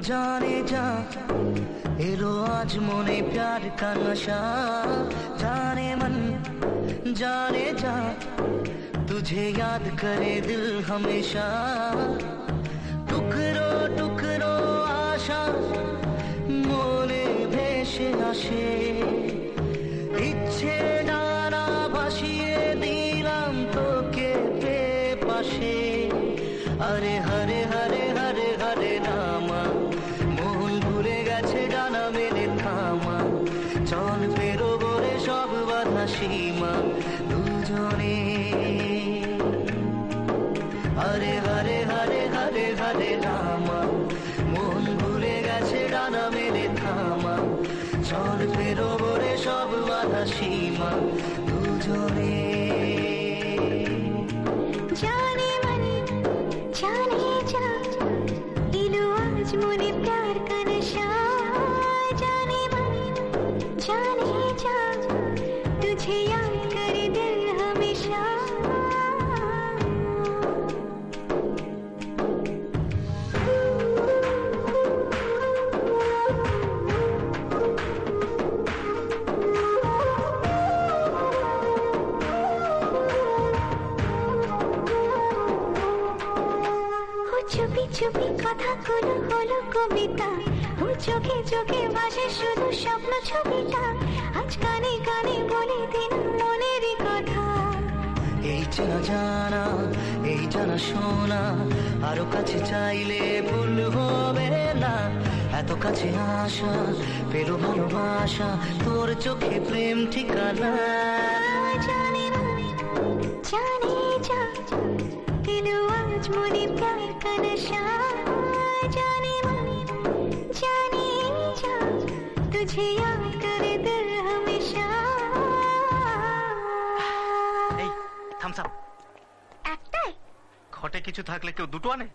जाने जा एलो आज मोने प्यार का नशा जाने मन जाने जा तुझे याद करे दिल हमेशा टुकरो टुकरो आशा मोने भेसे आशे इच्छे डाना भासिए दिलाम तोके पे पाशे अरे हरे हरे हरे हरे रामा मोहन भूले गेछे डाना मेले थामा चल पेरोबो रे सब बाधा सीमा दुजने हरे हरे हरे हरे हरे रामा मोहन भूले गेछे डाना मेले थामा चल पेरोबो रे सब बाधा सीमा दुजने जाने मन जाने जा एलो आज मोने प्यार का नशा जाने मन जाने जा तुझे याद करे दिल हमेशा চুপি চুপি কথাগুলো হলো কবিতা ও চোখে চোখে ভাসে শুধু স্বপ্ন ছবিটা আজ কানে কানে বলে দিন মনেরই কথা এই চেনা জানা এই জানা শোনা আরো কাছে চাইলে ভুল হবে না এত কাছে আসা পেলো ভালোবাসা তোর চোখে প্রেম ঠিকানা জানে না জানে যা এলো আজ মনে প্যার का नशा जाने मन जाने जा तुझे याद करे दिल हमेशा এই থামস আপ একটাই ঘটে কিছু থাকলে কেউ দুটো আনে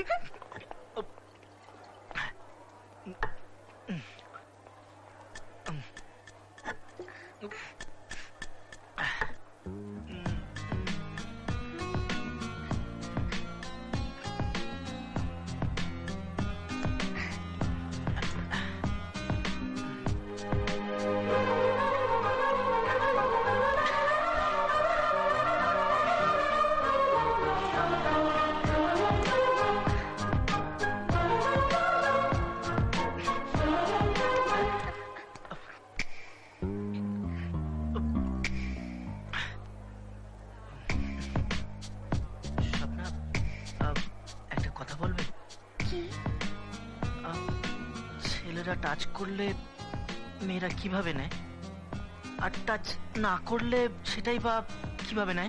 টাচ করলে মেয়েরা কিভাবে নেয় আর টাচ না করলে সেটাই বা কিভাবে নেয়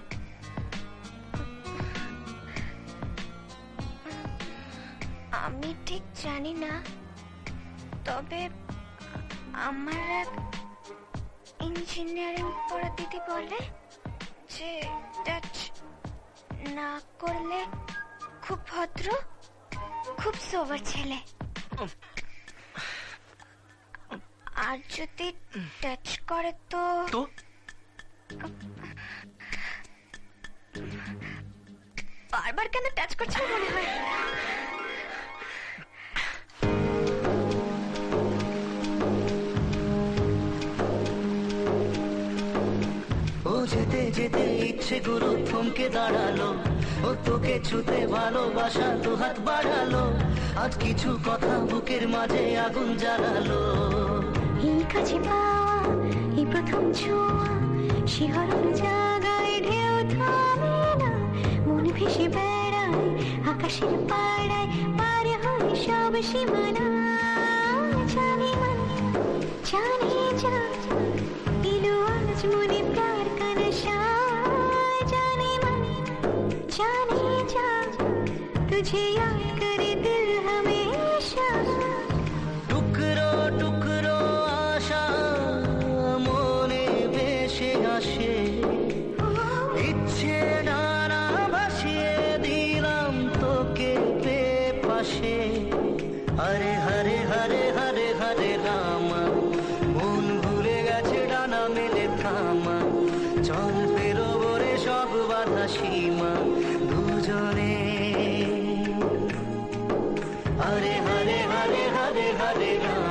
আমি ঠিক জানি না তবে আমার এক ইঞ্জিনিয়ারিং পড়া দিদি বলে যে টাচ না করলে খুব ভদ্র খুব সোবার ছেলে আর যদি টাচ করে তো বারবার কেন টাচ করছে মনে হয় ও যেতে যেতে ইচ্ছে গুলো থমকে দাঁড়ালো ও তোকে ছুতে ভালোবাসা তো হাত বাড়ালো আজ কিছু কথা বুকের মাঝে আগুন জ্বালালো এই কাছে পাওয়া এই প্রথম ছোঁয়া শিহরণ জাগায় ঢেউ থামে না মন ভেসে বেড়ায় আকাশের পাড়ায় পার হয় সব সীমানা জানে মন জানে যা এলো আজ মনে প্যার का नशा जाने मन जाने जा तुझे याद करे दिल हमेशा টুকরো টুকরো আশা মনে ভেসে আসে ইচ্ছে ডানা ভাসিয়ে দিলাম তোকে পে পাশে হরে হরে হরে হরে হরে রামা মন ভুলে গেছে ডানা মেলে থামা চল পেরোবো রে সব বাধা সীমা দুজনে হরে হরে হরে হরে হরে রাম।